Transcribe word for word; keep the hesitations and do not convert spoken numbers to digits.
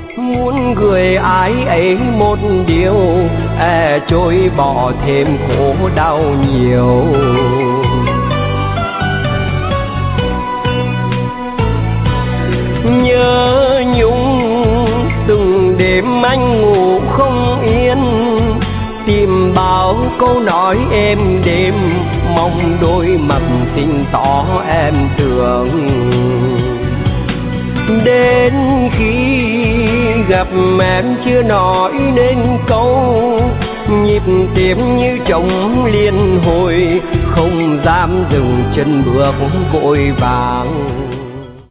muốn gửi ai ấy một điều, à, trôi bỏ thêm khổ đau nhiều. Nhớ nhung từng đêm anh ngủ không yên, tìm bao câu nói êm đêm, mong đôi mặt xinh tỏ em tưởng. Đến khi gặp em chưa nói nên câu, nhịp tim như trống liên hồi, không dám dừng chân bước vội vàng.